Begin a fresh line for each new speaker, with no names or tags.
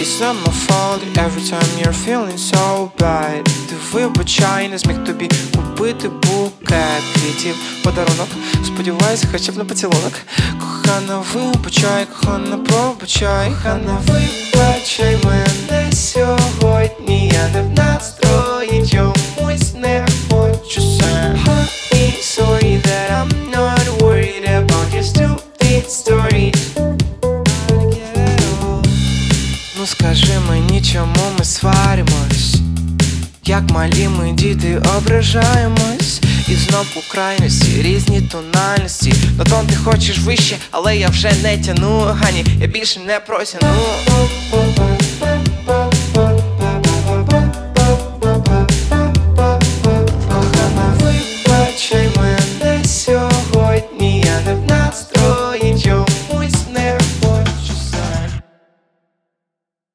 It's not my fault every time you're feeling so bad. Ти вибачай, не зміг тобі купити букет квітів, подарунок, сподіваюся, хоча б на поцілунок. Кохана, вибачай, кохана, пробачай. Кохана, вибачай мене сьогодні. Я не в настрої, чомусь не хочу сам. Honey, sorry that I'm not worried about your stupid stories. Ну скажи мені, чому ми сваримось? Як малі ми діти ображаємось. І знов у крайності, різні тональності. На тон ти хочеш вище, але я вже не тяну, Гані, я більше не просяну.